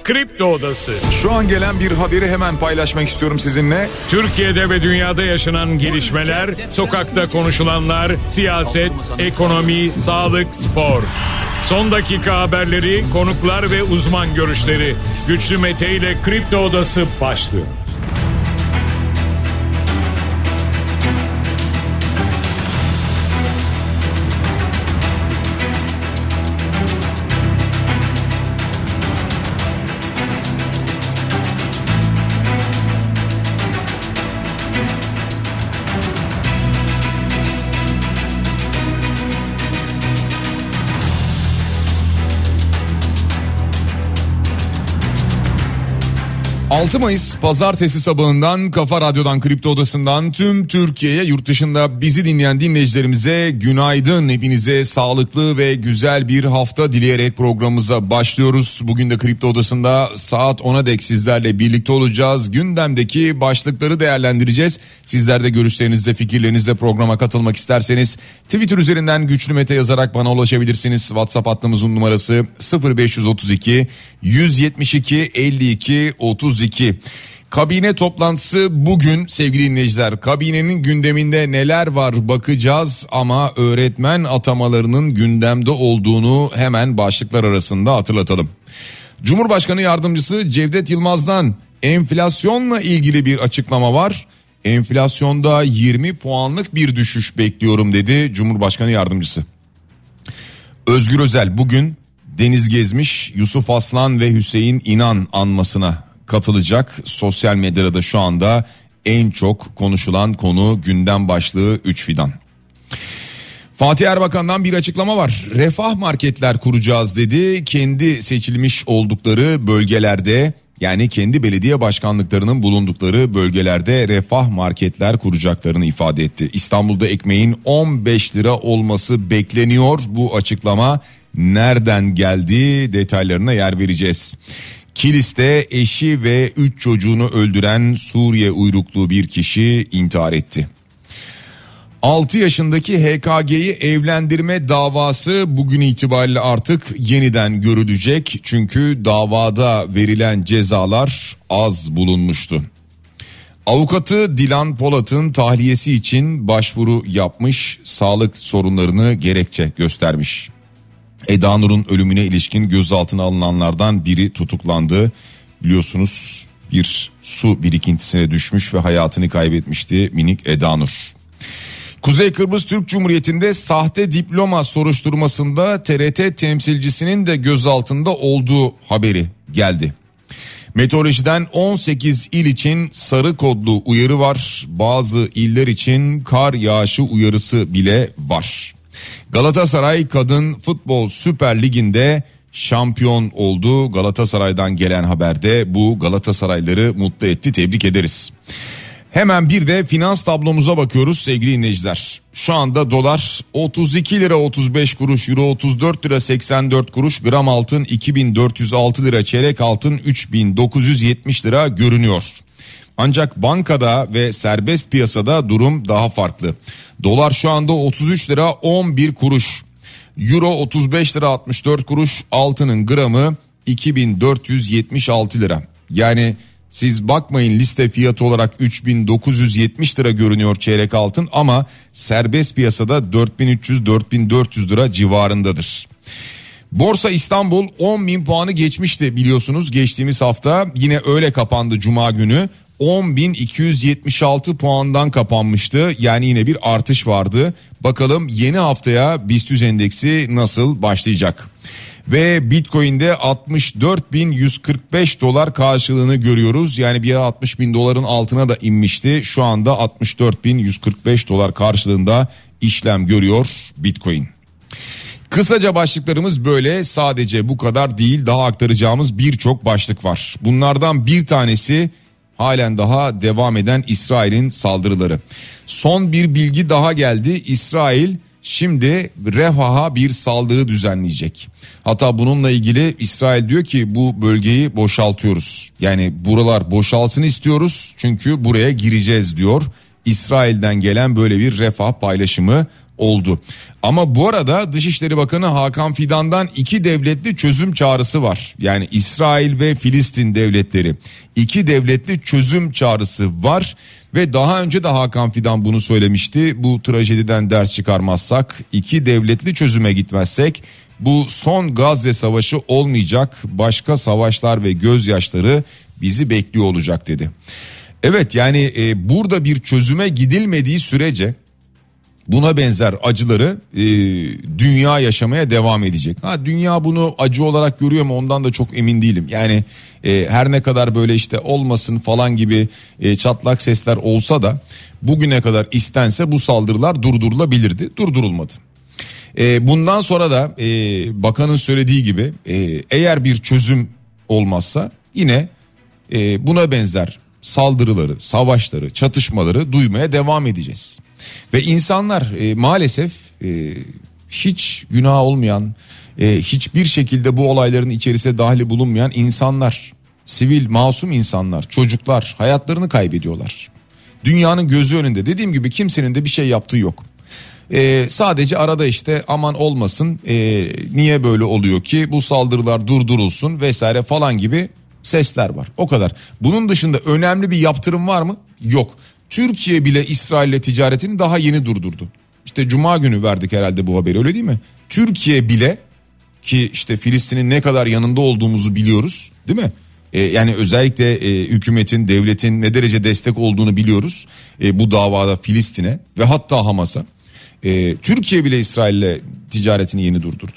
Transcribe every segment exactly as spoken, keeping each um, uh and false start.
Kripto Odası. Şu an gelen bir haberi hemen paylaşmak istiyorum sizinle. Türkiye'de ve dünyada yaşanan gelişmeler, sokakta konuşulanlar, siyaset, ekonomi, sağlık, spor. Son dakika haberleri, konuklar ve uzman görüşleri. Güçlü Mete ile Kripto Odası başlıyor. altı Mayıs Pazartesi sabahından Kafa Radyo'dan, Kripto Odası'ndan tüm Türkiye'ye, yurt dışında bizi dinleyen dinleyicilerimize günaydın. Hepinize sağlıklı ve güzel bir hafta dileyerek programımıza başlıyoruz. Bugün de Kripto Odası'nda saat ona dek sizlerle birlikte olacağız. Gündemdeki başlıkları değerlendireceğiz. Sizler de görüşlerinizle, fikirlerinizle programa katılmak isterseniz Twitter üzerinden Güçlü Mete yazarak bana ulaşabilirsiniz. WhatsApp hattımızın numarası sıfır beş otuz iki yüz yetmiş iki elli iki otuz iki. Kabine toplantısı bugün sevgili dinleyiciler. Kabinenin gündeminde neler var bakacağız ama öğretmen atamalarının gündemde olduğunu hemen başlıklar arasında hatırlatalım. Cumhurbaşkanı Yardımcısı Cevdet Yılmaz'dan enflasyonla ilgili bir açıklama var. Enflasyonda yirmi puanlık bir düşüş bekliyorum dedi Cumhurbaşkanı Yardımcısı. Özgür Özel bugün Deniz Gezmiş, Yusuf Aslan ve Hüseyin İnan anmasına katılacak. Sosyal medyada da şu anda en çok konuşulan konu, gündem başlığı üç fidan. Fatih Erbakan'dan bir açıklama var. Refah marketler kuracağız dedi. Kendi seçilmiş oldukları bölgelerde, yani kendi belediye başkanlıklarının bulundukları bölgelerde refah marketler kuracaklarını ifade etti. İstanbul'da ekmeğin on beş lira olması bekleniyor. Bu açıklama nereden geldi detaylarına yer vereceğiz. Kilis'te eşi ve üç çocuğunu öldüren Suriye uyruklu bir kişi intihar etti. altı yaşındaki H K G'yi evlendirme davası bugün itibariyle artık yeniden görülecek. Çünkü davada verilen cezalar az bulunmuştu. Avukatı Dilan Polat'ın tahliyesi için başvuru yapmış, sağlık sorunlarını gerekçe göstermiş. Eda Nur'un ölümüne ilişkin gözaltına alınanlardan biri tutuklandı. Biliyorsunuz bir su birikintisine düşmüş ve hayatını kaybetmişti minik Eda Nur. Kuzey Kıbrıs Türk Cumhuriyeti'nde sahte diploma soruşturmasında T R T temsilcisinin de gözaltında olduğu haberi geldi. Meteorolojiden on sekiz il için sarı kodlu uyarı var. Bazı iller için kar yağışı uyarısı bile var. Galatasaray Kadın Futbol Süper Ligi'nde şampiyon oldu. Galatasaray'dan gelen haberde bu Galatasarayları mutlu etti. Tebrik ederiz. Hemen bir de finans tablomuza bakıyoruz sevgili dinleyiciler. Şu anda dolar otuz iki lira otuz beş kuruş, euro otuz dört lira seksen dört kuruş, gram altın iki bin dört yüz altı lira, çeyrek altın üç bin dokuz yüz yetmiş lira görünüyor. Ancak bankada ve serbest piyasada durum daha farklı. Dolar şu anda otuz üç lira on bir kuruş. Euro otuz beş lira altmış dört kuruş. Altının gramı iki bin dört yüz yetmiş altı lira. Yani siz bakmayın, liste fiyatı olarak üç bin dokuz yüz yetmiş lira görünüyor çeyrek altın ama serbest piyasada dört bin üç yüz dört bin dört yüz lira civarındadır. Borsa İstanbul on bin puanı geçmişti biliyorsunuz geçtiğimiz hafta, yine öyle kapandı cuma günü. on bin iki yüz yetmiş altı puandan kapanmıştı. Yani yine bir artış vardı. Bakalım yeni haftaya BIST yüz endeksi nasıl başlayacak? Ve Bitcoin'de altmış dört bin yüz kırk beş dolar karşılığını görüyoruz. Yani bir altmış bin doların altına da inmişti. Şu anda altmış dört bin yüz kırk beş dolar karşılığında işlem görüyor Bitcoin. Kısaca başlıklarımız böyle, sadece bu kadar değil, daha aktaracağımız birçok başlık var. Bunlardan bir tanesi halen daha devam eden İsrail'in saldırıları. Son bir bilgi daha geldi. İsrail şimdi Refah'a bir saldırı düzenleyecek. Hatta bununla ilgili İsrail diyor ki bu bölgeyi boşaltıyoruz. Yani buralar boşalsın istiyoruz çünkü buraya gireceğiz diyor. İsrail'den gelen böyle bir Refah paylaşımı oldu. Ama bu arada Dışişleri Bakanı Hakan Fidan'dan iki devletli çözüm çağrısı var. Yani İsrail ve Filistin devletleri iki devletli çözüm çağrısı var. Ve daha önce de Hakan Fidan bunu söylemişti. Bu trajediden ders çıkarmazsak, iki devletli çözüme gitmezsek bu son Gazze savaşı olmayacak, başka savaşlar ve gözyaşları bizi bekliyor olacak dedi. Evet, yani e, burada bir çözüme gidilmediği sürece buna benzer acıları e, dünya yaşamaya devam edecek. Ha, dünya bunu acı olarak görüyor mu, ondan da çok emin değilim. Yani e, her ne kadar böyle işte olmasın falan gibi e, çatlak sesler olsa da bugüne kadar istense bu saldırılar durdurulabilirdi. Durdurulmadı. E, bundan sonra da e, bakanın söylediği gibi e, eğer bir çözüm olmazsa yine e, buna benzer saldırıları, savaşları, çatışmaları duymaya devam edeceğiz. Ve insanlar e, maalesef e, hiç günah olmayan, e, hiçbir şekilde bu olayların içerisine dahil bulunmayan insanlar, sivil, masum insanlar, çocuklar hayatlarını kaybediyorlar. Dünyanın gözü önünde, dediğim gibi kimsenin de bir şey yaptığı yok. E, sadece arada işte aman olmasın, e, niye böyle oluyor ki, bu saldırılar durdurulsun vesaire falan gibi sesler var. O kadar. Bunun dışında önemli bir yaptırım var mı? Yok. Türkiye bile İsrail'le ticaretini daha yeni durdurdu. İşte Cuma günü verdik herhalde bu haberi, öyle değil mi? Türkiye bile, ki işte Filistin'in ne kadar yanında olduğumuzu biliyoruz, değil mi? Ee, yani özellikle e, hükümetin, devletin ne derece destek olduğunu biliyoruz e, bu davada Filistin'e ve hatta Hamas'a. E, Türkiye bile İsrail'le ticaretini yeni durdurdu.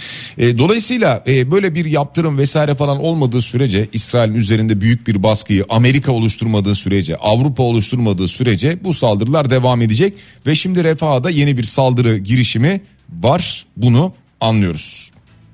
E, dolayısıyla e, böyle bir yaptırım vesaire falan olmadığı sürece, İsrail'in üzerinde büyük bir baskıyı Amerika oluşturmadığı sürece, Avrupa oluşturmadığı sürece bu saldırılar devam edecek. Ve şimdi Refah'da yeni bir saldırı girişimi var, bunu anlıyoruz.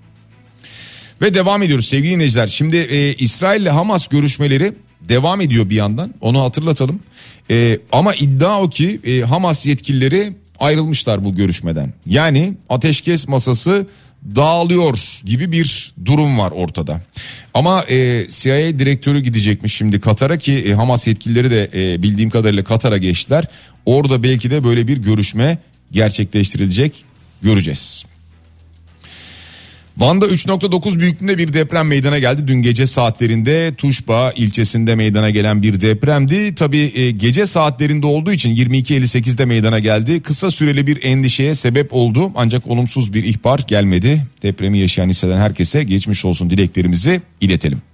Ve devam ediyoruz sevgili dinleyiciler. Şimdi e, İsrail ile Hamas görüşmeleri devam ediyor bir yandan, onu hatırlatalım. E, ama iddia o ki e, Hamas yetkilileri ayrılmışlar bu görüşmeden. Yani ateşkes masası dağılıyor gibi bir durum var ortada. Ama e, C I A direktörü gidecekmiş şimdi Katar'a, ki e, Hamas yetkilileri de e, bildiğim kadarıyla Katar'a geçtiler. Orada belki de böyle bir görüşme gerçekleştirilecek, göreceğiz. Van'da üç nokta dokuz büyüklüğünde bir deprem meydana geldi. Dün gece saatlerinde Tuşba ilçesinde meydana gelen bir depremdi. Tabii e, gece saatlerinde olduğu için yirmi iki elli sekizde meydana geldi. Kısa süreli bir endişeye sebep oldu. Ancak olumsuz bir ihbar gelmedi. Depremi yaşayan, hisseden herkese geçmiş olsun dileklerimizi iletelim.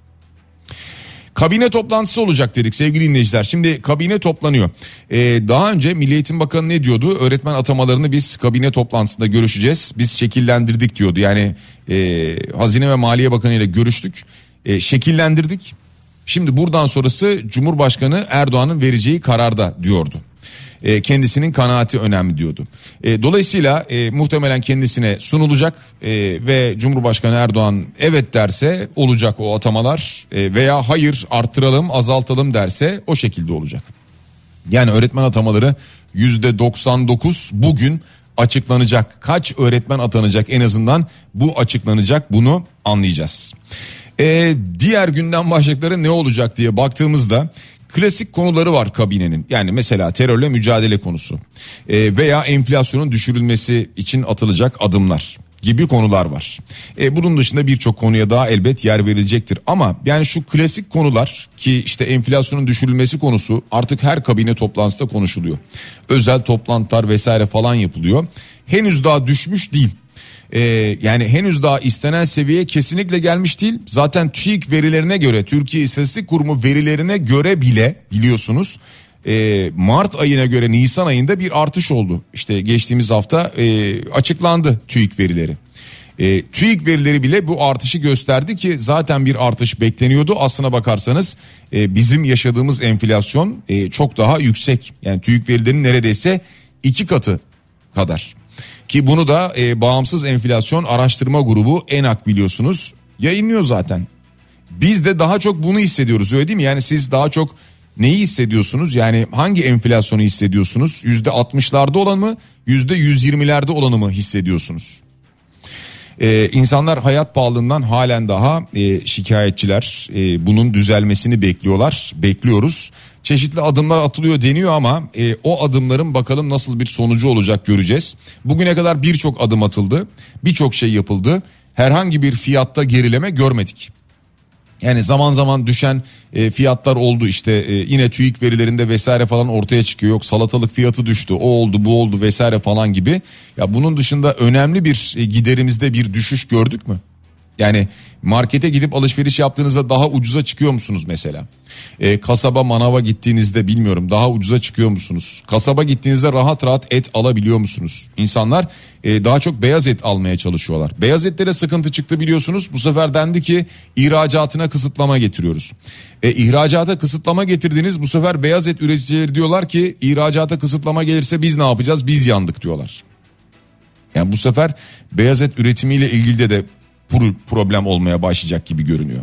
Kabine toplantısı olacak dedik sevgili dinleyiciler. Şimdi kabine toplanıyor. Ee, daha önce Milli Eğitim Bakanı ne diyordu? Öğretmen atamalarını biz kabine toplantısında görüşeceğiz. Biz şekillendirdik diyordu. Yani e, Hazine ve Maliye Bakanı ile görüştük. E, şekillendirdik. Şimdi buradan sonrası Cumhurbaşkanı Erdoğan'ın vereceği kararda diyordu. E, kendisinin kanaati önemli diyordu. E, dolayısıyla e, muhtemelen kendisine sunulacak e, ve Cumhurbaşkanı Erdoğan evet derse olacak o atamalar, e, veya hayır arttıralım azaltalım derse o şekilde olacak. Yani öğretmen atamaları yüzde doksan dokuz bugün açıklanacak. Kaç öğretmen atanacak, en azından bu açıklanacak, bunu anlayacağız. E, diğer gündem başlıkları ne olacak diye baktığımızda klasik konuları var kabinenin. Yani mesela terörle mücadele konusu e, veya enflasyonun düşürülmesi için atılacak adımlar gibi konular var. E, bunun dışında birçok konuya daha elbet yer verilecektir. Ama yani şu klasik konular, ki işte enflasyonun düşürülmesi konusu artık her kabine toplantısında konuşuluyor. Özel toplantılar vesaire falan yapılıyor. Henüz daha düşmüş değil. Ee, yani henüz daha istenen seviyeye kesinlikle gelmiş değil. Zaten TÜİK verilerine göre, Türkiye İstatistik Kurumu verilerine göre bile biliyorsunuz e, Mart ayına göre Nisan ayında bir artış oldu. İşte geçtiğimiz hafta e, açıklandı TÜİK verileri. E, TÜİK verileri bile bu artışı gösterdi ki zaten bir artış bekleniyordu. Aslına bakarsanız e, bizim yaşadığımız enflasyon e, çok daha yüksek. Yani TÜİK verilerinin neredeyse iki katı kadar. Ki bunu da e, Bağımsız Enflasyon Araştırma Grubu ENAK biliyorsunuz yayınlıyor zaten. Biz de daha çok bunu hissediyoruz, öyle değil mi? Yani siz daha çok neyi hissediyorsunuz? Yani hangi enflasyonu hissediyorsunuz? yüzde altmışlarda olan mı, yüzde yüz yirmilerde olanı mı hissediyorsunuz? Ee, insanlar hayat pahalılığından halen daha e, şikayetçiler. E, bunun düzelmesini bekliyorlar. Bekliyoruz. Çeşitli adımlar atılıyor deniyor ama e, o adımların bakalım nasıl bir sonucu olacak göreceğiz. Bugüne kadar birçok adım atıldı. Birçok şey yapıldı. Herhangi bir fiyatta gerileme görmedik. Yani zaman zaman düşen e, fiyatlar oldu işte e, yine TÜİK verilerinde vesaire falan ortaya çıkıyor. Yok salatalık fiyatı düştü, o oldu bu oldu vesaire falan gibi. Ya bunun dışında önemli bir e, giderimizde bir düşüş gördük mü? Yani markete gidip alışveriş yaptığınızda daha ucuza çıkıyor musunuz mesela? E, kasaba manava gittiğinizde bilmiyorum daha ucuza çıkıyor musunuz? Kasaba gittiğinizde rahat rahat et alabiliyor musunuz? İnsanlar e, daha çok beyaz et almaya çalışıyorlar. Beyaz etlere sıkıntı çıktı biliyorsunuz. Bu sefer dendi ki ihracatına kısıtlama getiriyoruz. E, ihracata kısıtlama getirdiniz, bu sefer beyaz et üreticileri diyorlar ki ihracata kısıtlama gelirse biz ne yapacağız? Biz yandık diyorlar. Yani bu sefer beyaz et üretimiyle ilgili de de problem olmaya başlayacak gibi görünüyor.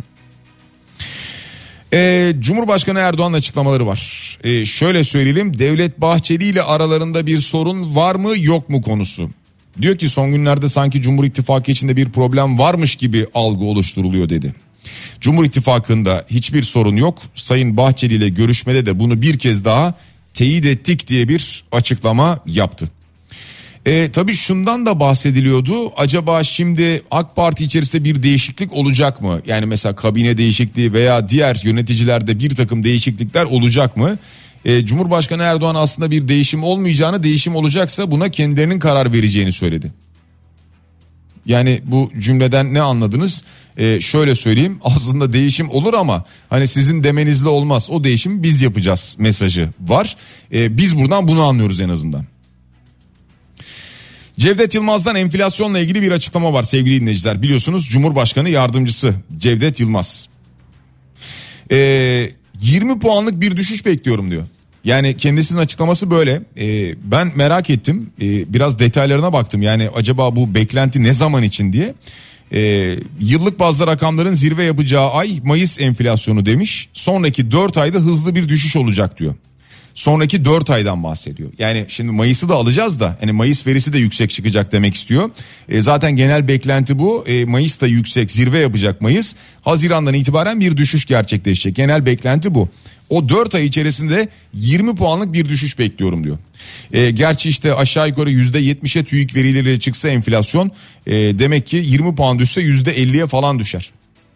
Ee, Cumhurbaşkanı Erdoğan'ın açıklamaları var. Ee, şöyle söyleyelim, Devlet Bahçeli ile aralarında bir sorun var mı yok mu konusu. Diyor ki son günlerde sanki Cumhur İttifakı içinde bir problem varmış gibi algı oluşturuluyor dedi. Cumhur İttifakı'nda hiçbir sorun yok. Sayın Bahçeli ile görüşmede de bunu bir kez daha teyit ettik diye bir açıklama yaptı. E, tabii şundan da bahsediliyordu. Acaba şimdi AK Parti içerisinde bir değişiklik olacak mı? Yani mesela kabine değişikliği veya diğer yöneticilerde bir takım değişiklikler olacak mı? E, Cumhurbaşkanı Erdoğan aslında bir değişim olmayacağını, değişim olacaksa buna kendilerinin karar vereceğini söyledi. Yani bu cümleden ne anladınız? E, şöyle söyleyeyim, aslında değişim olur ama hani sizin demenizle olmaz, o değişimi biz yapacağız mesajı var. E, biz buradan bunu anlıyoruz en azından. Cevdet Yılmaz'dan enflasyonla ilgili bir açıklama var sevgili dinleyiciler. Biliyorsunuz Cumhurbaşkanı Yardımcısı Cevdet Yılmaz. Ee, yirmi puanlık bir düşüş bekliyorum diyor. Yani kendisinin açıklaması böyle. Ee, ben merak ettim. Ee, biraz detaylarına baktım. Yani acaba bu beklenti ne zaman için diye. Ee, yıllık bazda rakamların zirve yapacağı ay Mayıs enflasyonu demiş. Sonraki dört ayda hızlı bir düşüş olacak diyor. Sonraki dört aydan bahsediyor. Yani şimdi Mayıs'ı da alacağız da hani Mayıs verisi de yüksek çıkacak demek istiyor. E, zaten genel beklenti bu. E, Mayıs da yüksek, zirve yapacak Mayıs. Haziran'dan itibaren bir düşüş gerçekleşecek. Genel beklenti bu. O dört ay içerisinde yirmi puanlık bir düşüş bekliyorum diyor. E, gerçi işte aşağı yukarı yüzde yetmişe TÜİK verileri çıksa enflasyon e, demek ki yirmi puan düşse yüzde elliye falan düşer.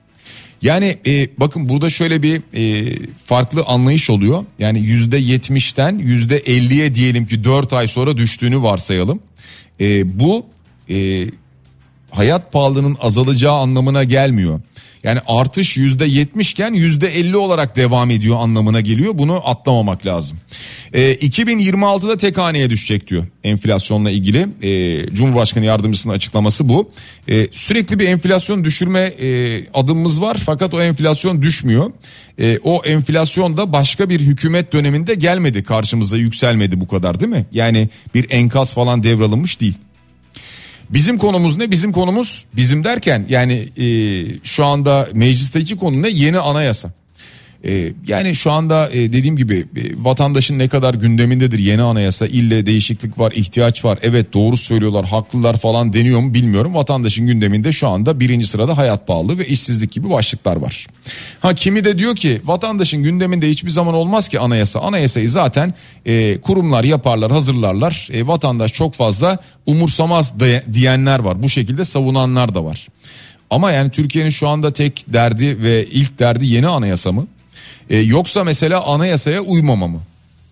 Yani e, bakın burada şöyle bir e, farklı anlayış oluyor. Yani yüzde yetmişten yüzde elliye diyelim ki dört ay sonra düştüğünü varsayalım. E, bu e, hayat pahalılığının azalacağı anlamına gelmiyor. Yani artış yüzde yetmiş iken yüzde elli olarak devam ediyor anlamına geliyor. Bunu atlamamak lazım. E, iki bin yirmi altıda tek haneye düşecek diyor enflasyonla ilgili. E, Cumhurbaşkanı Yardımcısının açıklaması bu. E, sürekli bir enflasyon düşürme e, adımımız var fakat o enflasyon düşmüyor. E, o enflasyon da başka bir hükümet döneminde gelmedi, karşımıza yükselmedi bu kadar, değil mi? Yani bir enkaz falan devralınmış değil. Bizim konumuz ne? Bizim konumuz, bizim derken yani e, şu anda meclisteki konu ne? Yeni anayasa. E, yani şu anda e, dediğim gibi e, vatandaşın ne kadar gündemindedir yeni anayasa, ille değişiklik var, ihtiyaç var. Evet, doğru söylüyorlar, haklılar falan deniyor mu bilmiyorum. Vatandaşın gündeminde şu anda birinci sırada hayat pahalılığı ve işsizlik gibi başlıklar var. Ha, kimi de diyor ki vatandaşın gündeminde hiçbir zaman olmaz ki anayasa. Anayasayı zaten e, kurumlar yaparlar, hazırlarlar. E, vatandaş çok fazla umursamaz de, diyenler var. Bu şekilde savunanlar da var. Ama yani Türkiye'nin şu anda tek derdi ve ilk derdi yeni anayasa mı? Ee, yoksa mesela anayasaya uymama mı?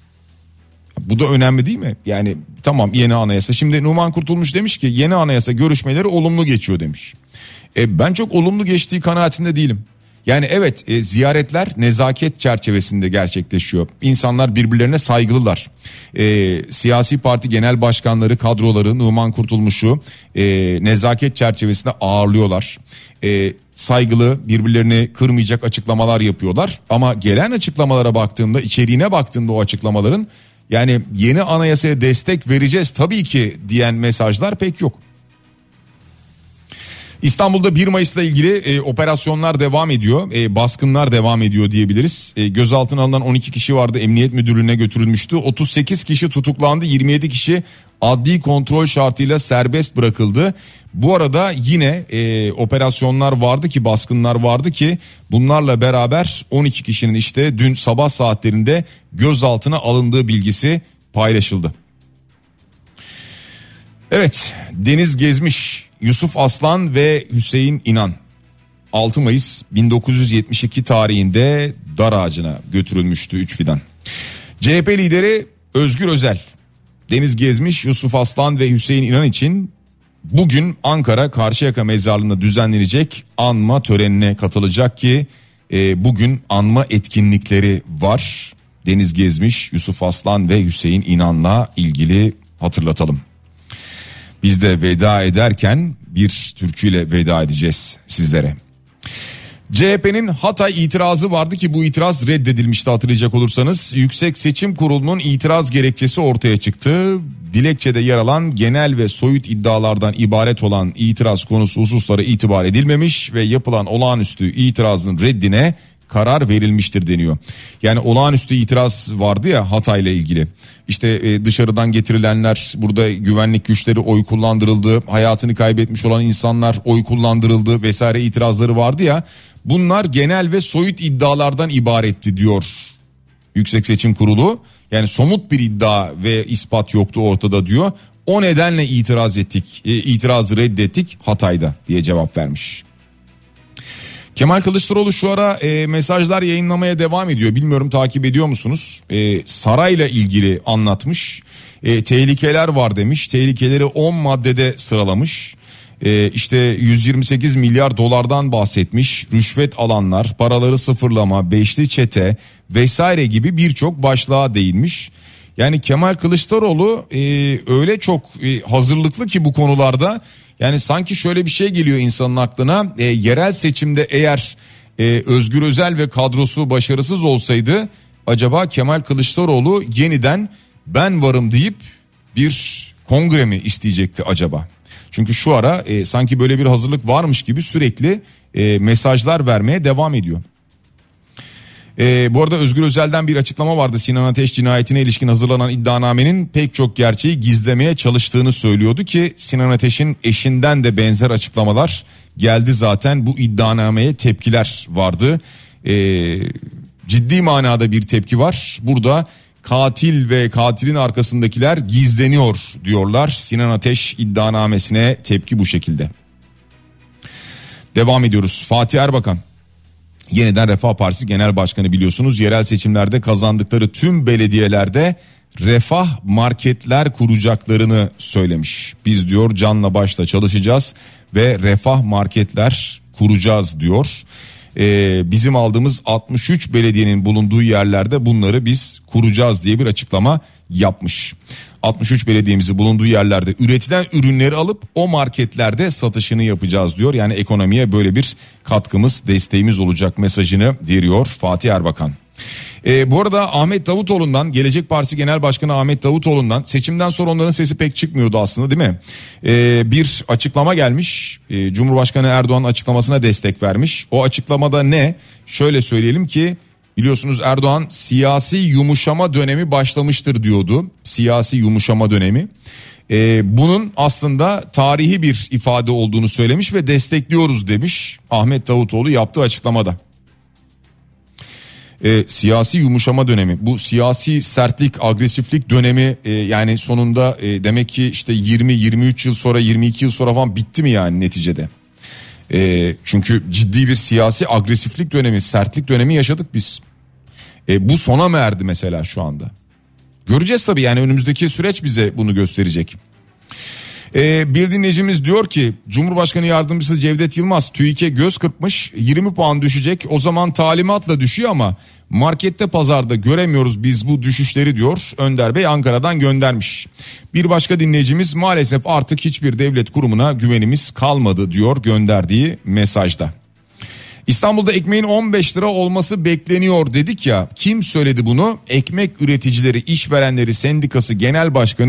Bu da önemli değil mi? Yani tamam, yeni anayasa. Şimdi Numan Kurtulmuş demiş ki yeni anayasa görüşmeleri olumlu geçiyor demiş. E, ben çok olumlu geçtiği kanaatinde değilim. Yani evet, e, ziyaretler nezaket çerçevesinde gerçekleşiyor. İnsanlar birbirlerine saygılılar. E, siyasi parti genel başkanları, kadroları Numan Kurtulmuş'u e, nezaket çerçevesinde ağırlıyorlar. E, saygılı, birbirlerini kırmayacak açıklamalar yapıyorlar. Ama gelen açıklamalara baktığımda, içeriğine baktığımda o açıklamaların yani yeni anayasaya destek vereceğiz tabii ki diyen mesajlar pek yok. İstanbul'da bir Mayıs'la ilgili e, operasyonlar devam ediyor. E, baskınlar devam ediyor diyebiliriz. E, gözaltına alınan on iki kişi vardı. Emniyet Müdürlüğü'ne götürülmüştü. otuz sekiz kişi tutuklandı. yirmi yedi kişi adli kontrol şartıyla serbest bırakıldı. Bu arada yine e, operasyonlar vardı ki, baskınlar vardı ki, bunlarla beraber on iki kişinin işte dün sabah saatlerinde gözaltına alındığı bilgisi paylaşıldı. Evet, Deniz Gezmiş, Yusuf Aslan ve Hüseyin İnan altı Mayıs bin dokuz yüz yetmiş iki tarihinde dar ağacına götürülmüştü üç fidan. C H P lideri Özgür Özel, Deniz Gezmiş, Yusuf Aslan ve Hüseyin İnan için bugün Ankara Karşıyaka Mezarlığı'nda düzenlenecek anma törenine katılacak ki e, bugün anma etkinlikleri var. Deniz Gezmiş, Yusuf Aslan ve Hüseyin İnan'la ilgili hatırlatalım. Biz de veda ederken bir türküyle veda edeceğiz sizlere. C H P'nin Hatay itirazı vardı ki bu itiraz reddedilmişti, hatırlayacak olursanız. Yüksek Seçim Kurulu'nun itiraz gerekçesi ortaya çıktı. Dilekçede yer alan genel ve soyut iddialardan ibaret olan itiraz konusu hususlara itibar edilmemiş ve yapılan olağanüstü itirazın reddine karar verilmiştir deniyor. Yani olağanüstü itiraz vardı ya Hatay'la ilgili. İşte e, dışarıdan getirilenler, burada güvenlik güçleri oy kullandırıldı, hayatını kaybetmiş olan insanlar oy kullandırıldı vesaire itirazları vardı ya. Bunlar genel ve soyut iddialardan ibaretti diyor Yüksek Seçim Kurulu. Yani somut bir iddia ve ispat yoktu ortada diyor. O nedenle itiraz ettik, e, itirazı reddettik Hatay'da diye cevap vermiş. Kemal Kılıçdaroğlu şu ara e, mesajlar yayınlamaya devam ediyor. Bilmiyorum, takip ediyor musunuz? E, sarayla ilgili anlatmış. E, tehlikeler var demiş. Tehlikeleri on maddede sıralamış. E, işte yüz yirmi sekiz milyar dolardan bahsetmiş. Rüşvet alanlar, paraları sıfırlama, beşli çete vesaire gibi birçok başlığa değinmiş. Yani Kemal Kılıçdaroğlu e, öyle çok e, hazırlıklı ki bu konularda. Yani sanki şöyle bir şey geliyor insanın aklına, e, yerel seçimde eğer e, Özgür Özel ve kadrosu başarısız olsaydı acaba Kemal Kılıçdaroğlu yeniden ben varım deyip bir kongre mi isteyecekti acaba? Çünkü şu ara e, sanki böyle bir hazırlık varmış gibi sürekli e, mesajlar vermeye devam ediyor. Ee, bu arada Özgür Özel'den bir açıklama vardı. Sinan Ateş cinayetine ilişkin hazırlanan iddianamenin pek çok gerçeği gizlemeye çalıştığını söylüyordu ki Sinan Ateş'in eşinden de benzer açıklamalar geldi zaten. Bu iddianameye tepkiler vardı. Ee, ciddi manada bir tepki var. Burada katil ve katilin arkasındakiler gizleniyor diyorlar. Sinan Ateş iddianamesine tepki bu şekilde. Devam ediyoruz. Fatih Erbakan, Yeniden Refah Partisi Genel Başkanı, biliyorsunuz yerel seçimlerde kazandıkları tüm belediyelerde refah marketler kuracaklarını söylemiş. Biz diyor canla başla çalışacağız ve refah marketler kuracağız diyor. Ee, bizim aldığımız altmış üç belediyenin bulunduğu yerlerde bunları biz kuracağız diye bir açıklama yapmış. altmış üç belediyemizi bulunduğu yerlerde üretilen ürünleri alıp o marketlerde satışını yapacağız diyor. Yani ekonomiye böyle bir katkımız, desteğimiz olacak mesajını veriyor Fatih Erbakan. Ee, bu arada Ahmet Davutoğlu'ndan, Gelecek Partisi Genel Başkanı Ahmet Davutoğlu'ndan seçimden sonra onların sesi pek çıkmıyordu aslında, değil mi? Ee, bir açıklama gelmiş. Ee, Cumhurbaşkanı Erdoğan açıklamasına destek vermiş. O açıklamada ne? Şöyle söyleyelim ki, biliyorsunuz Erdoğan siyasi yumuşama dönemi başlamıştır diyordu. Siyasi yumuşama dönemi. Ee, bunun aslında tarihi bir ifade olduğunu söylemiş ve destekliyoruz demiş Ahmet Davutoğlu yaptığı açıklamada. Ee, siyasi yumuşama dönemi, bu siyasi sertlik, agresiflik dönemi e, yani sonunda e, demek ki işte yirmi yirmi üç yıl sonra, yirmi iki yıl sonra falan bitti mi yani neticede? E, çünkü ciddi bir siyasi agresiflik dönemi, sertlik dönemi yaşadık biz. E, bu sona mı erdi mesela şu anda? Göreceğiz tabii, yani önümüzdeki süreç bize bunu gösterecek. E, bir dinleyicimiz diyor ki Cumhurbaşkanı Yardımcısı Cevdet Yılmaz TÜİK'e göz kırpmış, yirmi puan düşecek, o zaman talimatla düşüyor ama markette pazarda göremiyoruz biz bu düşüşleri diyor. Önder Bey Ankara'dan göndermiş. Bir başka dinleyicimiz maalesef artık hiçbir devlet kurumuna güvenimiz kalmadı diyor gönderdiği mesajda. İstanbul'da ekmeğin on beş lira olması bekleniyor dedik ya, kim söyledi bunu? Ekmek Üreticileri İşverenleri Sendikası Genel Başkanı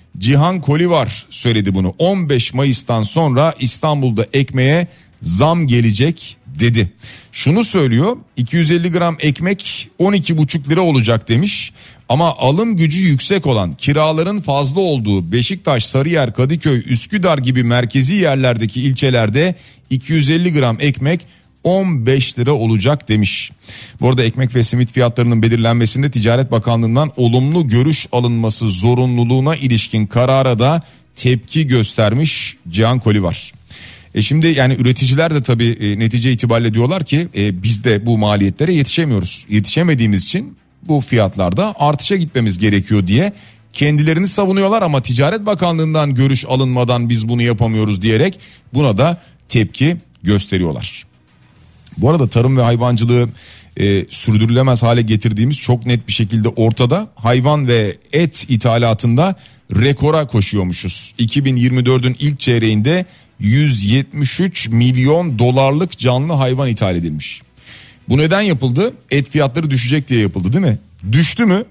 Cihan Kolivar söyledi bunu. on beş Mayıs'tan sonra İstanbul'da ekmeğe zam gelecek dedi. Şunu söylüyor, iki yüz elli gram ekmek on iki buçuk lira olacak demiş. Ama alım gücü yüksek olan, kiraların fazla olduğu Beşiktaş, Sarıyer, Kadıköy, Üsküdar gibi merkezi yerlerdeki ilçelerde iki yüz elli gram ekmek on beş lira olacak demiş. Bu arada ekmek ve simit fiyatlarının belirlenmesinde Ticaret Bakanlığı'ndan olumlu görüş alınması zorunluluğuna ilişkin karara da tepki göstermiş Cihan Kolivar. E şimdi yani üreticiler de tabii e, netice itibariyle diyorlar ki e, biz de bu maliyetlere yetişemiyoruz. Yetişemediğimiz için bu fiyatlarda artışa gitmemiz gerekiyor diye kendilerini savunuyorlar ama Ticaret Bakanlığı'ndan görüş alınmadan biz bunu yapamıyoruz diyerek buna da tepki gösteriyorlar. Bu arada tarım ve hayvancılığı e, sürdürülemez hale getirdiğimiz çok net bir şekilde ortada. Hayvan ve et ithalatında rekora koşuyormuşuz. iki bin yirmi dördün ilk çeyreğinde yüz yetmiş üç milyon dolarlık canlı hayvan ithal edilmiş. Bu neden yapıldı? Et fiyatları düşecek diye yapıldı değil mi? Düştü mü?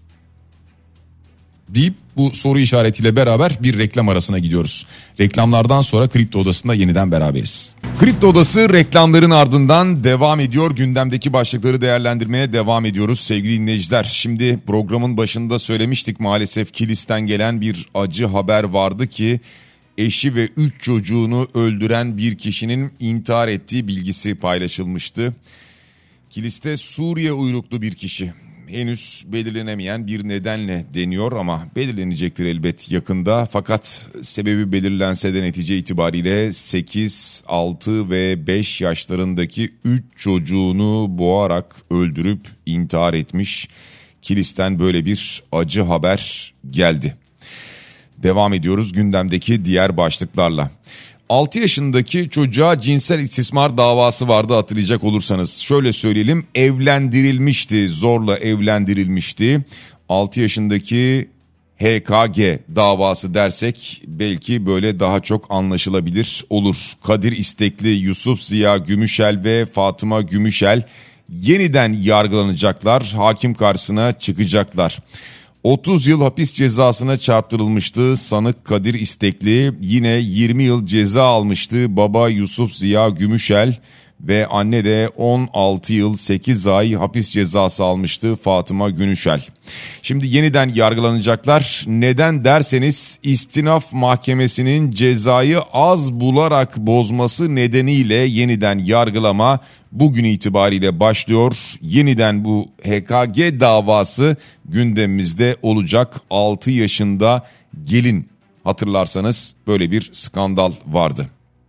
Deyip bu soru işaretiyle beraber bir reklam arasına gidiyoruz. Reklamlardan sonra Kripto Odası'nda yeniden beraberiz. Kripto Odası reklamların ardından devam ediyor. Gündemdeki başlıkları değerlendirmeye devam ediyoruz sevgili dinleyiciler. Şimdi programın başında söylemiştik, maalesef Kilis'ten gelen bir acı haber vardı ki eşi ve üç çocuğunu öldüren bir kişinin intihar ettiği bilgisi paylaşılmıştı. Kilis'te Suriye uyruklu bir kişi, henüz belirlenemeyen bir nedenle deniyor ama belirlenecektir elbet yakında. Fakat sebebi belirlense de netice itibariyle sekiz, altı ve beş yaşlarındaki üç çocuğunu boğarak öldürüp intihar etmiş. Kilis'ten böyle bir acı haber geldi. Devam ediyoruz gündemdeki diğer başlıklarla. altı yaşındaki çocuğa cinsel istismar davası vardı, hatırlayacak olursanız. Şöyle söyleyelim, evlendirilmişti, zorla evlendirilmişti. altı yaşındaki H K G davası dersek belki böyle daha çok anlaşılabilir olur. Kadir İstekli, Yusuf Ziya Gümüşel ve Fatıma Gümüşel yeniden yargılanacaklar, hakim karşısına çıkacaklar. otuz yıl hapis cezasına çarptırılmıştı sanık Kadir İstekli, yine yirmi yıl ceza almıştı baba Yusuf Ziya Gümüşel ve anne de on altı yıl sekiz ay hapis cezası almıştı Fatıma Gümüşel. Şimdi yeniden yargılanacaklar. Neden derseniz istinaf mahkemesinin cezayı az bularak bozması nedeniyle yeniden yargılama bugün itibariyle başlıyor. Yeniden bu H K G davası gündemimizde olacak. altı yaşında gelin, hatırlarsanız böyle bir skandal vardı.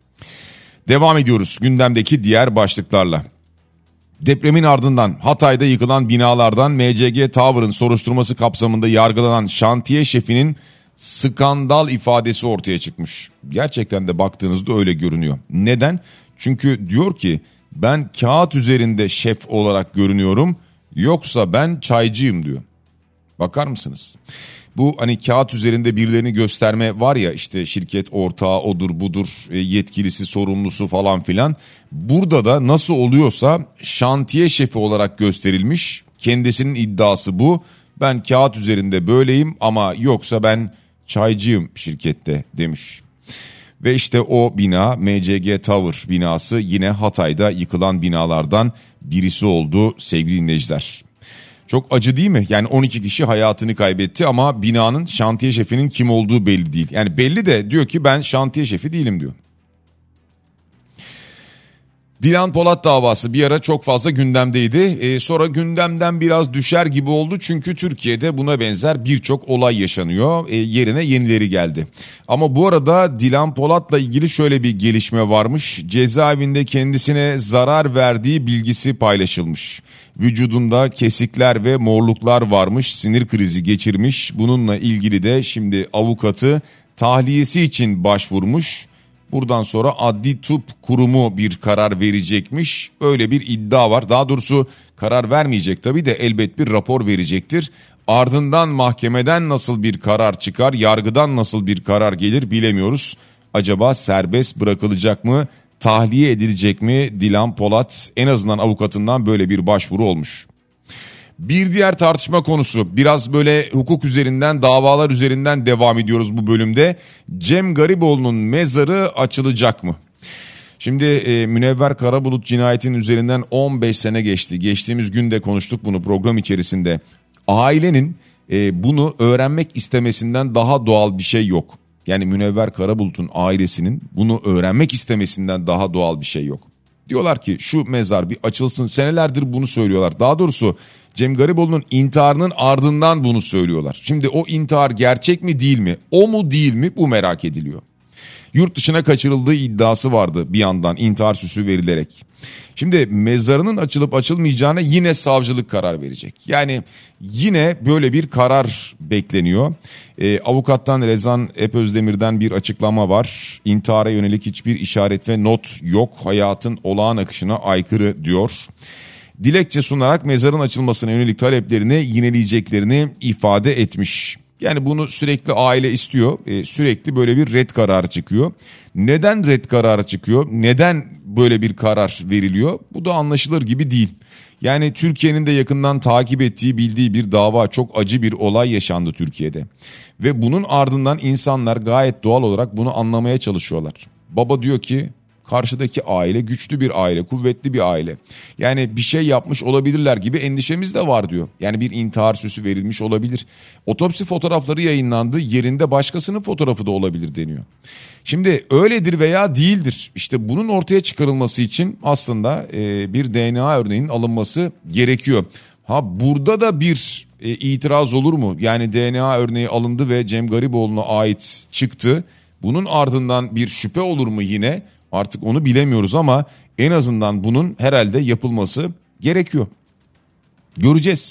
Devam ediyoruz gündemdeki diğer başlıklarla. Depremin ardından Hatay'da yıkılan binalardan M C G Tower'ın soruşturması kapsamında yargılanan şantiye şefinin skandal ifadesi ortaya çıkmış. Gerçekten de baktığınızda öyle görünüyor. Neden? Çünkü diyor ki ben kağıt üzerinde şef olarak görünüyorum, yoksa ben çaycıyım diyor. Bakar mısınız? Bu hani kağıt üzerinde birilerini gösterme var ya, işte şirket ortağı odur budur, yetkilisi sorumlusu falan filan. Burada da nasıl oluyorsa şantiye şefi olarak gösterilmiş, kendisinin iddiası bu. Ben kağıt üzerinde böyleyim ama yoksa ben çaycıyım şirkette demiş. Ve işte o bina M C G Tower binası yine Hatay'da yıkılan binalardan birisi oldu sevgili dinleyiciler. Çok acı değil mi? Yani on iki kişi hayatını kaybetti ama binanın şantiye şefinin kim olduğu belli değil. Yani belli de diyor ki ben şantiye şefi değilim diyor. Dilan Polat davası bir ara çok fazla gündemdeydi. Ee, sonra gündemden biraz düşer gibi oldu. Çünkü Türkiye'de buna benzer birçok olay yaşanıyor. Ee, yerine yenileri geldi. Ama bu arada Dilan Polat'la ilgili şöyle bir gelişme varmış. Cezaevinde kendisine zarar verdiği bilgisi paylaşılmış. Vücudunda kesikler ve morluklar varmış, sinir krizi geçirmiş. Bununla ilgili de şimdi avukatı tahliyesi için başvurmuş. Buradan sonra Adli Tıp Kurumu bir karar verecekmiş. Öyle bir iddia var. Daha doğrusu karar vermeyecek tabii de elbet bir rapor verecektir. Ardından mahkemeden nasıl bir karar çıkar, yargıdan nasıl bir karar gelir bilemiyoruz. Acaba serbest bırakılacak mı, tahliye edilecek mi Dilan Polat? En azından avukatından böyle bir başvuru olmuş. Bir diğer tartışma konusu, biraz böyle hukuk üzerinden, davalar üzerinden devam ediyoruz bu bölümde. Cem Garipoğlu'nun mezarı açılacak mı? Şimdi e, Münevver Karabulut cinayetinin üzerinden on beş sene geçti. Geçtiğimiz gün de konuştuk bunu program içerisinde. Ailenin e, bunu öğrenmek istemesinden daha doğal bir şey yok. Yani Münevver Karabulut'un ailesinin bunu öğrenmek istemesinden daha doğal bir şey yok. Diyorlar ki şu mezar bir açılsın, senelerdir bunu söylüyorlar. Daha doğrusu Cem Garipoğlu'nun intiharının ardından bunu söylüyorlar. Şimdi o intihar gerçek mi değil mi? O mu değil mi? Bu merak ediliyor. Yurt dışına kaçırıldığı iddiası vardı bir yandan intihar süsü verilerek. Şimdi mezarının açılıp açılmayacağına yine savcılık karar verecek. Yani yine böyle bir karar bekleniyor. Ee, avukattan Rezan Epözdemir'den bir açıklama var. İntihara yönelik hiçbir işaret ve not yok. Hayatın olağan akışına aykırı diyor. Dilekçe sunarak mezarın açılmasına yönelik taleplerini yineleyeceklerini ifade etmiş. Yani bunu sürekli aile istiyor. Ee, sürekli böyle bir red kararı çıkıyor. Neden red kararı çıkıyor? Neden böyle bir karar veriliyor? Bu da anlaşılır gibi değil. Yani Türkiye'nin de yakından takip ettiği, bildiği bir dava, çok acı bir olay yaşandı Türkiye'de. Ve bunun ardından insanlar gayet doğal olarak bunu anlamaya çalışıyorlar. Baba diyor ki karşıdaki aile güçlü bir aile, kuvvetli bir aile. Yani bir şey yapmış olabilirler gibi endişemiz de var diyor. Yani bir intihar süsü verilmiş olabilir. Otopsi fotoğrafları yayınlandı, yerinde başkasının fotoğrafı da olabilir deniyor. Şimdi öyledir veya değildir. İşte bunun ortaya çıkarılması için aslında e, bir D N A örneğinin alınması gerekiyor. Ha burada da bir e, itiraz olur mu? Yani D N A örneği alındı ve Cem Garipoğlu'na ait çıktı. Bunun ardından bir şüphe olur mu yine? Artık onu bilemiyoruz ama en azından bunun herhalde yapılması gerekiyor. Göreceğiz.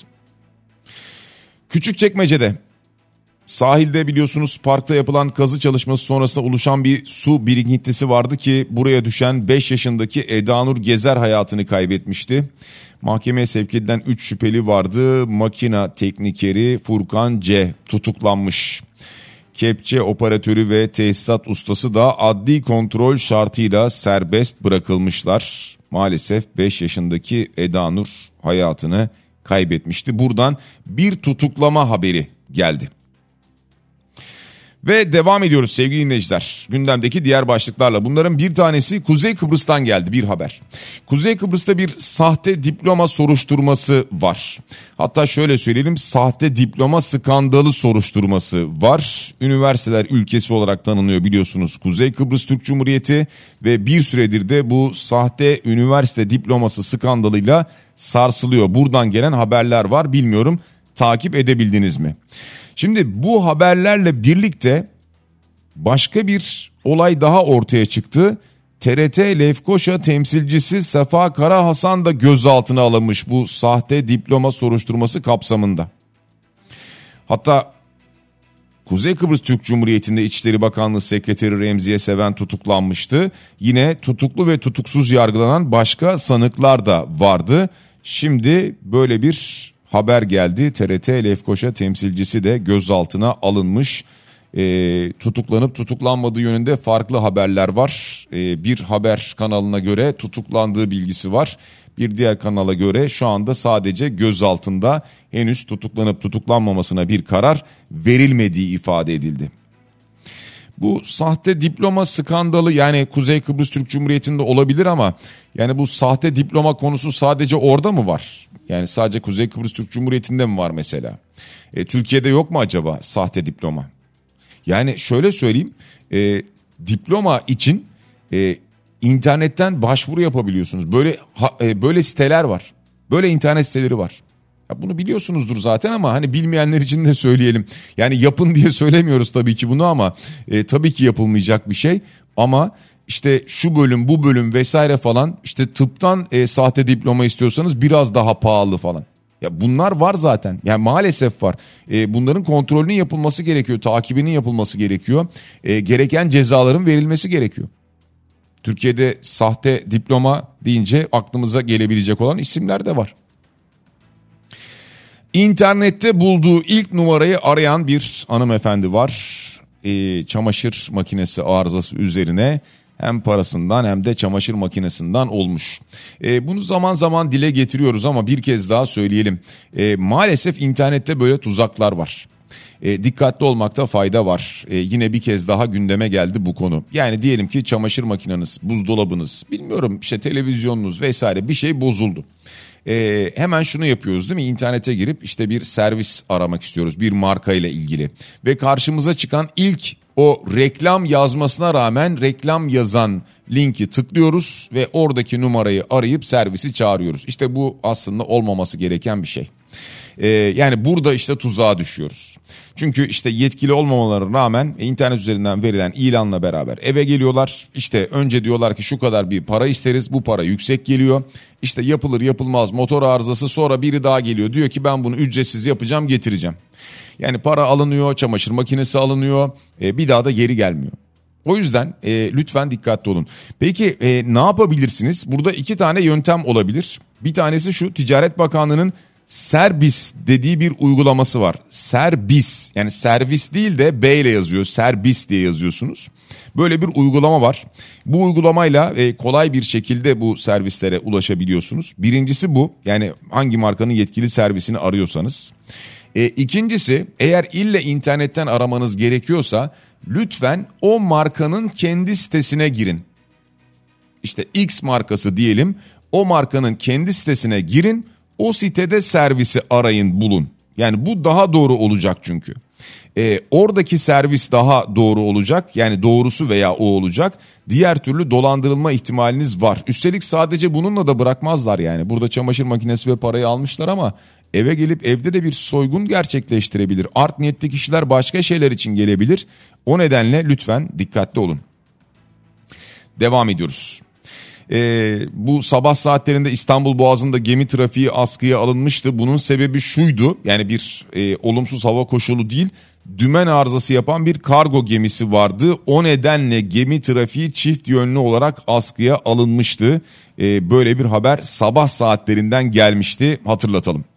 Küçükçekmece'de sahilde biliyorsunuz parkta yapılan kazı çalışması sonrasında oluşan bir su birikintisi vardı ki buraya düşen beş yaşındaki Eda Nur Gezer hayatını kaybetmişti. Mahkemeye sevk edilen üç şüpheli vardı. Makina teknikeri Furkan C tutuklanmış. Kepçe operatörü ve tesisat ustası da adli kontrol şartıyla serbest bırakılmışlar. Maalesef beş yaşındaki Eda Nur hayatını kaybetmişti. Buradan bir tutuklama haberi geldi. Ve devam ediyoruz sevgili dinleyiciler. Gündemdeki diğer başlıklarla. Bunların bir tanesi Kuzey Kıbrıs'tan geldi bir haber. Kuzey Kıbrıs'ta bir sahte diploma soruşturması var. Hatta şöyle söyleyelim, sahte diploma skandalı soruşturması var. Üniversiteler ülkesi olarak tanınıyor biliyorsunuz Kuzey Kıbrıs Türk Cumhuriyeti ve bir süredir de bu sahte üniversite diploması skandalıyla sarsılıyor. Buradan gelen haberler var, bilmiyorum takip edebildiniz mi? Şimdi bu haberlerle birlikte başka bir olay daha ortaya çıktı. T R T Lefkoşa temsilcisi Sefa Karahasan da gözaltına alınmış bu sahte diploma soruşturması kapsamında. Hatta Kuzey Kıbrıs Türk Cumhuriyeti'nde İçişleri Bakanlığı Sekreteri Remziye Seven tutuklanmıştı. Yine tutuklu ve tutuksuz yargılanan başka sanıklar da vardı. Şimdi böyle bir haber geldi. T R T Lefkoşa temsilcisi de gözaltına alınmış. E, tutuklanıp tutuklanmadığı yönünde farklı haberler var. E, bir haber kanalına göre tutuklandığı bilgisi var. Bir diğer kanala göre şu anda sadece gözaltında, henüz tutuklanıp tutuklanmamasına bir karar verilmediği ifade edildi. Bu sahte diploma skandalı yani Kuzey Kıbrıs Türk Cumhuriyeti'nde olabilir ama yani bu sahte diploma konusu sadece orada mı var? Yani sadece Kuzey Kıbrıs Türk Cumhuriyeti'nde mi var mesela? E, Türkiye'de yok mu acaba sahte diploma? Yani şöyle söyleyeyim, e, diploma için e, internetten başvuru yapabiliyorsunuz. Böyle ha, e, böyle siteler var. Böyle internet siteleri var. Ya bunu biliyorsunuzdur zaten ama hani bilmeyenler için de söyleyelim. Yani yapın diye söylemiyoruz tabii ki bunu ama e, tabii ki yapılmayacak bir şey. Ama işte şu bölüm bu bölüm vesaire falan, işte tıptan e, sahte diploma istiyorsanız biraz daha pahalı falan. Ya bunlar var zaten. Yani maalesef var. E, bunların kontrolünün yapılması gerekiyor. Takibinin yapılması gerekiyor. E, gereken cezaların verilmesi gerekiyor. Türkiye'de sahte diploma deyince aklımıza gelebilecek olan isimler de var. İnternette bulduğu ilk numarayı arayan bir hanımefendi var. E, çamaşır makinesi arızası üzerine Hem parasından hem de çamaşır makinesinden olmuş. E, bunu zaman zaman dile getiriyoruz ama bir kez daha söyleyelim. E, maalesef internette böyle tuzaklar var. E, dikkatli olmakta fayda var. E, yine bir kez daha gündeme geldi bu konu. Yani diyelim ki çamaşır makineniz, buzdolabınız, bilmiyorum işte televizyonunuz vesaire bir şey bozuldu. E, hemen şunu yapıyoruz değil mi? İnternete girip işte bir servis aramak istiyoruz bir marka ile ilgili. Ve karşımıza çıkan ilk o reklam yazmasına rağmen reklam yazan linki tıklıyoruz ve oradaki numarayı arayıp servisi çağırıyoruz. İşte bu aslında olmaması gereken bir şey. Ee, yani burada işte tuzağa düşüyoruz. Çünkü işte yetkili olmamalarına rağmen internet üzerinden verilen ilanla beraber eve geliyorlar. İşte önce diyorlar ki şu kadar bir para isteriz, bu para yüksek geliyor. İşte yapılır yapılmaz motor arızası, sonra biri daha geliyor diyor ki ben bunu ücretsiz yapacağım, getireceğim. Yani para alınıyor, çamaşır makinesi alınıyor, e, bir daha da geri gelmiyor. O yüzden e, lütfen dikkatli olun. Peki e, ne yapabilirsiniz? Burada iki tane yöntem olabilir. Bir tanesi şu: Ticaret Bakanlığı'nın Serbis dediği bir uygulaması var. Serbis, yani servis değil de B ile yazıyor. Serbis diye yazıyorsunuz. Böyle bir uygulama var. Bu uygulamayla e, kolay bir şekilde bu servislere ulaşabiliyorsunuz. Birincisi bu. Yani hangi markanın yetkili servisini arıyorsanız. E, ikincisi, eğer ille internetten aramanız gerekiyorsa lütfen o markanın kendi sitesine girin. İşte X markası diyelim, o markanın kendi sitesine girin, o sitede servisi arayın, bulun. Yani bu daha doğru olacak çünkü. E, oradaki servis daha doğru olacak, yani doğrusu veya o olacak. Diğer türlü dolandırılma ihtimaliniz var. Üstelik sadece bununla da bırakmazlar yani. Burada çamaşır makinesi ve parayı almışlar ama eve gelip evde de bir soygun gerçekleştirebilir. Art niyetli kişiler başka şeyler için gelebilir. O nedenle lütfen dikkatli olun. Devam ediyoruz. Ee, bu sabah saatlerinde İstanbul Boğazı'nda gemi trafiği askıya alınmıştı. Bunun sebebi şuydu, yani bir e, olumsuz hava koşulu değil, dümen arızası yapan bir kargo gemisi vardı. O nedenle gemi trafiği çift yönlü olarak askıya alınmıştı. Ee, böyle bir haber sabah saatlerinden gelmişti, hatırlatalım.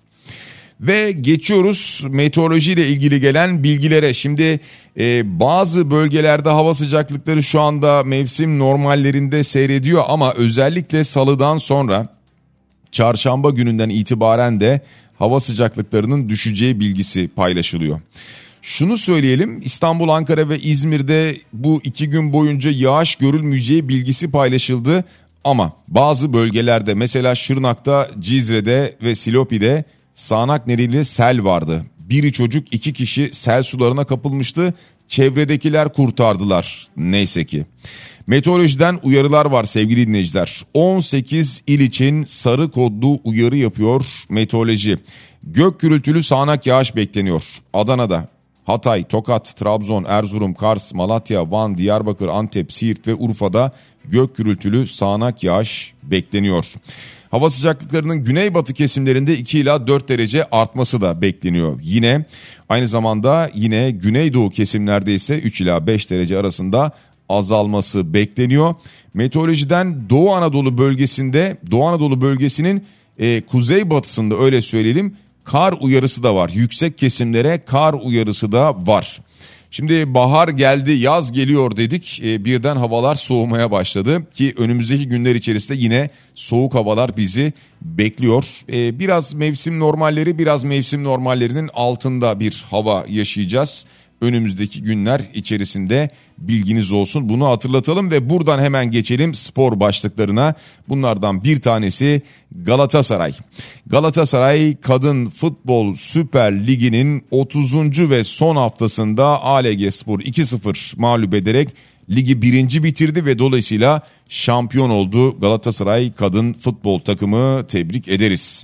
Ve geçiyoruz meteorolojiyle ilgili gelen bilgilere. Şimdi e, bazı bölgelerde hava sıcaklıkları şu anda mevsim normallerinde seyrediyor ama özellikle salıdan sonra çarşamba gününden itibaren de hava sıcaklıklarının düşeceği bilgisi paylaşılıyor. Şunu söyleyelim, İstanbul, Ankara ve İzmir'de bu iki gün boyunca yağış görülmeyeceği bilgisi paylaşıldı. Ama bazı bölgelerde, mesela Şırnak'ta, Cizre'de ve Silopi'de sağanak nedeniyle sel vardı. Biri çocuk, iki kişi sel sularına kapılmıştı. Çevredekiler kurtardılar neyse ki. Meteorolojiden uyarılar var sevgili dinleyiciler. on sekiz il için sarı kodlu uyarı yapıyor meteoroloji. Gök gürültülü sağanak yağış bekleniyor. Adana'da, Hatay, Tokat, Trabzon, Erzurum, Kars, Malatya, Van, Diyarbakır, Antep, Siirt ve Urfa'da gök gürültülü sağanak yağış bekleniyor. Hava sıcaklıklarının güneybatı kesimlerinde iki ila dört derece artması da bekleniyor. Yine aynı zamanda yine güneydoğu kesimlerde ise üç ila beş derece arasında azalması bekleniyor. Meteorolojiden Doğu Anadolu bölgesinde, Doğu Anadolu bölgesinin e, kuzeybatısında öyle söyleyelim, kar uyarısı da var. Yüksek kesimlere kar uyarısı da var. Şimdi bahar geldi, yaz geliyor dedik. E, birden havalar soğumaya başladı ki önümüzdeki günler içerisinde yine soğuk havalar bizi bekliyor. E, biraz mevsim normalleri, biraz mevsim normallerinin altında bir hava yaşayacağız. Önümüzdeki günler içerisinde bilginiz olsun, bunu hatırlatalım ve buradan hemen geçelim spor başlıklarına. Bunlardan bir tanesi Galatasaray. Galatasaray Kadın Futbol Süper Ligi'nin otuzuncu ve son haftasında A L G Spor iki sıfır mağlup ederek ligi birinci bitirdi ve dolayısıyla şampiyon oldu. Galatasaray Kadın Futbol takımı, tebrik ederiz.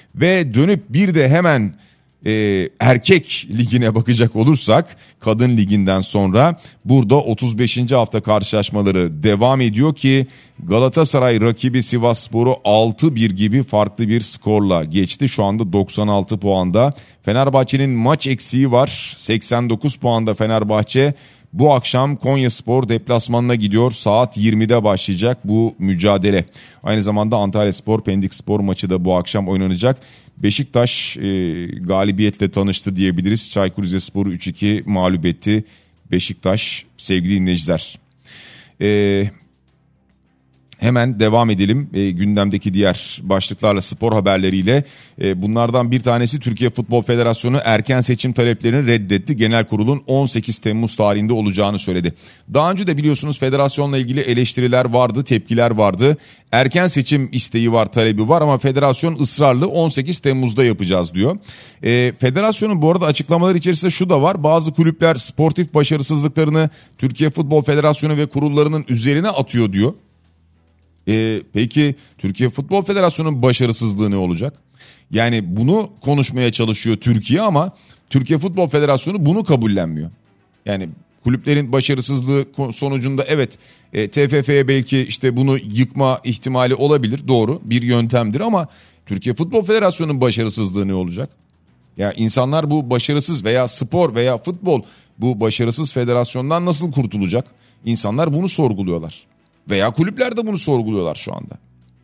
Ve dönüp bir de hemen Ee, erkek ligine bakacak olursak, kadın liginden sonra burada otuz beşinci hafta karşılaşmaları devam ediyor ki Galatasaray rakibi Sivasspor'u altı bir gibi farklı bir skorla geçti. Şu anda doksan altı puanda. Fenerbahçe'nin maç eksiği var, seksen dokuz puanda Fenerbahçe. Bu akşam Konyaspor deplasmanına gidiyor. Saat yirmide başlayacak bu mücadele. Aynı zamanda Antalyaspor Pendikspor maçı da bu akşam oynanacak. Beşiktaş e, galibiyetle tanıştı diyebiliriz. Çaykur Rizespor'u üç iki mağlup etti Beşiktaş sevgili dinleyiciler. E, Hemen devam edelim e, gündemdeki diğer başlıklarla, spor haberleriyle. E, bunlardan bir tanesi, Türkiye Futbol Federasyonu erken seçim taleplerini reddetti. Genel kurulun on sekiz Temmuz tarihinde olacağını söyledi. Daha önce de biliyorsunuz federasyonla ilgili eleştiriler vardı, tepkiler vardı. Erken seçim isteği var, talebi var ama federasyon ısrarlı on sekiz Temmuz'da yapacağız diyor. E, federasyonun bu arada açıklamaları içerisinde şu da var. Bazı kulüpler sportif başarısızlıklarını Türkiye Futbol Federasyonu ve kurullarının üzerine atıyor diyor. Ee, peki Türkiye Futbol Federasyonu'nun başarısızlığı ne olacak? Yani bunu konuşmaya çalışıyor Türkiye ama Türkiye Futbol Federasyonu bunu kabullenmiyor. Yani kulüplerin başarısızlığı sonucunda evet e, T F F'ye belki işte bunu yıkma ihtimali olabilir, doğru, bir yöntemdir ama Türkiye Futbol Federasyonu'nun başarısızlığı ne olacak? Ya insanlar bu başarısız veya spor veya futbol bu başarısız federasyondan nasıl kurtulacak? İnsanlar bunu sorguluyorlar. Veya kulüpler de bunu sorguluyorlar şu anda.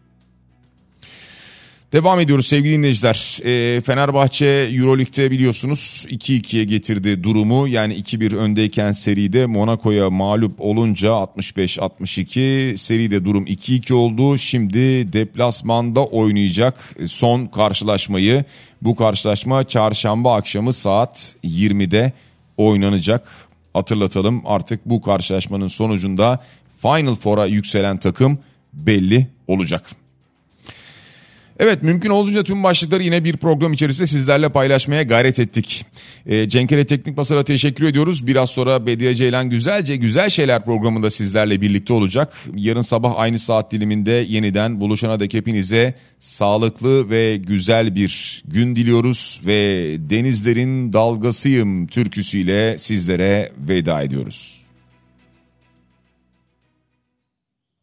Devam ediyoruz sevgili dinleyiciler. E, Fenerbahçe Euroleague'de biliyorsunuz iki ikiye getirdi durumu. Yani iki bir öndeyken seride Monaco'ya mağlup olunca altmış beş altmış iki, seride durum iki iki oldu. Şimdi deplasmanda oynayacak son karşılaşmayı. Bu karşılaşma çarşamba akşamı saat yirmide oynanacak. Hatırlatalım, artık bu karşılaşmanın sonucunda Final Four'a yükselen takım belli olacak. Evet, mümkün olduğunca tüm başlıkları yine bir program içerisinde sizlerle paylaşmaya gayret ettik. E, Cenkere Teknik Masa'ya teşekkür ediyoruz. Biraz sonra Bediye Ceylan Güzelce Güzel Şeyler programında sizlerle birlikte olacak. Yarın sabah aynı saat diliminde yeniden buluşana dek hepinize sağlıklı ve güzel bir gün diliyoruz. Ve Denizlerin Dalgasıyım türküsüyle sizlere veda ediyoruz.